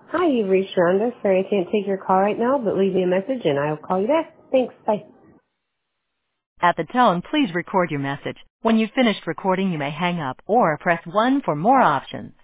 Hi, you've reached Rhonda. Sorry I can't take your call right now, but leave me a message and I'll call you back. Thanks. Bye. At the tone, please record your message. When you've finished recording, you may hang up or press 1 for more options.